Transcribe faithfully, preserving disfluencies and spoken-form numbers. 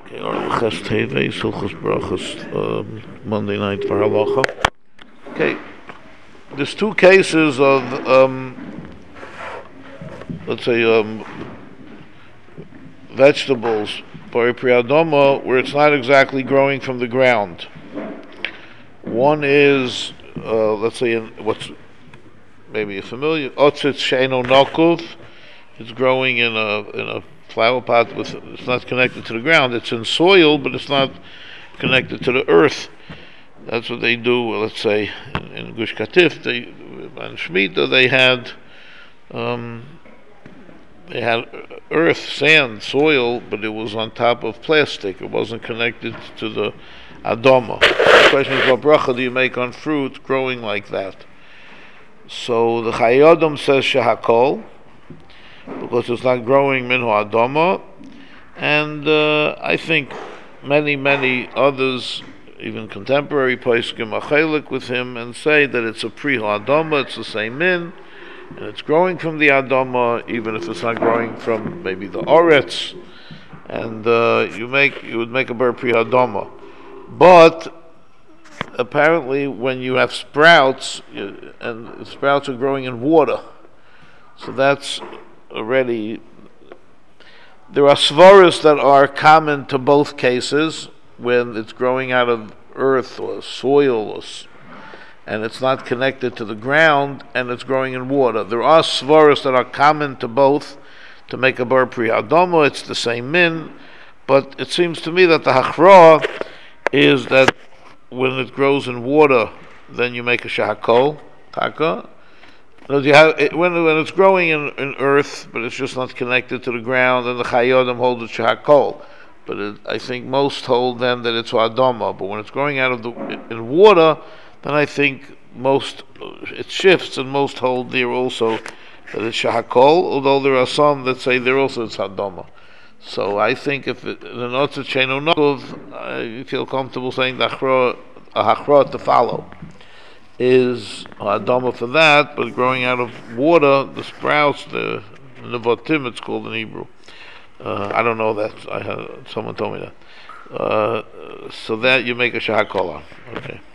Okay, Orel Ches Teve, Sulchus Brachas, um, Monday night for Halacha. Okay, there's two cases of, um, let's say, um, vegetables, Bari Priadoma, where it's not exactly growing from the ground. One is, uh, let's say, in what's maybe familiar, Otzitz Sheino Nokuv. It's growing in a in a flower pot with, it's not connected to the ground. It's in soil, but it's not connected to the earth. That's what they do. Let's say in, in Gush Katif, they on Shemitah they had um, they had earth, sand, soil, but it was on top of plastic. It wasn't connected to the Adoma. The question is, what bracha do you make on fruit growing like that? So the Chayei says Shehakol, because it's not growing minhu Adoma, and uh, I think many, many others, even contemporary poskim, achelik with him and say that it's a pri Adoma, it's the same min, and it's growing from the Adoma, even if it's not growing from maybe the Oretz, and uh, you make you would make a ber pri Adoma. But apparently, when you have sprouts, you, and sprouts are growing in water, so that's already. There are svaras that are common to both cases when it's growing out of earth or soil, or, and it's not connected to the ground, and it's growing in water. There are svaras that are common to both to make a bar pri Adoma. It's the same min, but it seems to me that the hachra is that when it grows in water, then you make a shahakol, taka. You have, it, when, when it's growing in, in earth, but it's just not connected to the ground, then the Chayei hold it shahakol. But it, I think most hold then that it's adoma. But when it's growing out of the in water, then I think most it shifts, and most hold there also that it's shahakol. Although there are some that say there also it's adoma. So I think if it, the notzah cheno nokov, I feel comfortable saying the hachra, a hachra to follow is adama for that, but growing out of water, the sprouts, the nevotim, it's called in Hebrew. Uh, I don't know that. I had someone told me that. Uh, so that you make a shahakol on. Okay.